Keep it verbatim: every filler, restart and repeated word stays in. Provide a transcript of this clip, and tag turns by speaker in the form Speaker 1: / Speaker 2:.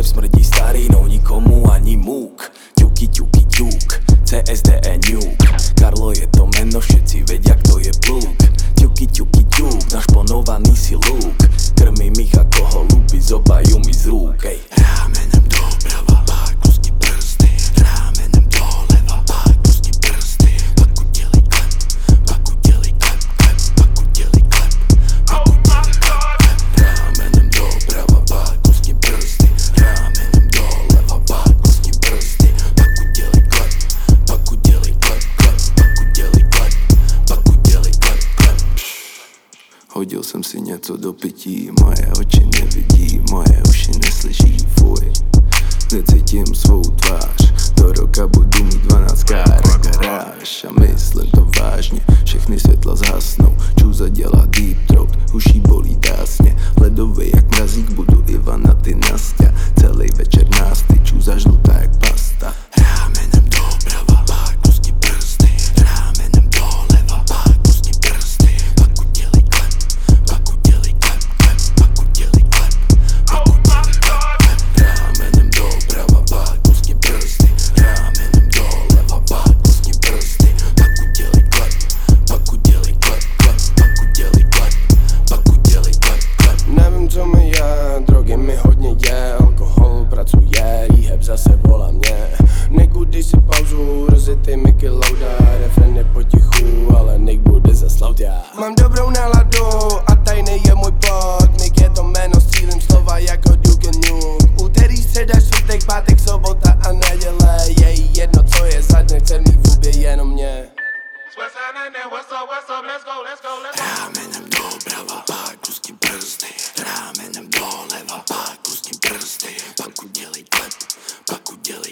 Speaker 1: smrdí starinou, nikomu ani múk. Ťuky, ťuky, ťuk, C S D E ňuk. Karlo je to meno, všetci vedia, kto je pluk. Ťuky, ťuky, ťuk, našponovaný si lúk. Krmi mich ako holuby, zobajú mi z rúk. Ej.
Speaker 2: Rámenem doprava, pak kusky prsty. Rámenem doleva, pak kusky prsty. Pak udělej klep, pak udělej klep, klep, pak udělej klep, pak udělej klep, klep. Rámenem doprava, pak kusky prsty. Rámenem doleva, pak kusky prsty. Pak udělej klep, pak udělej klep, klep, pak udělej klep, pak udělej klep, klep. Hodil jsem si něco do pití, moje oči nevidí, moje uši neslyší, fuj. Necítím svou tvář, do roka budu mít dvanáct kára garáž. A myslím to vážně, všechny světla zhasnou, čůza dělá deep throat, uší bolí dásně. Ledový jak mrazík, budu Ivana, ty Nastia. Celý večer nás, ty čůza žlutá jak pasta. Rámenem doprava, pak kusky prsty. Rámenem doleva, pak kusky prsty. Pak udělej klep, pak udělej klep, klep, pak udělej klep, pak udělej klep, klep. Rámenem doprava, pak kusky prsty. Rámenem doleva, pak kusky prsty. Pak udělej klep, pak udělej klep, klep, pak udělej klep, pak udělej klep, klep. Nevím, co mi je, drogy mi hodně je, alkohol pracuje, rehab zase volá mě. Niku, když si pauzu, rozjetý Mickey Lauda, refren je potichu, ale Nick bude zaslaut já. Mám dobrou náladu a tajný je můj bod, Nick je to jméno, střílím slova jako Duke Nuke. Úterý, středa, čtvrtek, pátek, sobota a neděle, je jedno, co je za dne, chce mít v hubě jenom mě. Rámenem doprava, pak kusky prsty. Rámenem doleva, pak kusky prsty. Pak udělej klep, pak udělej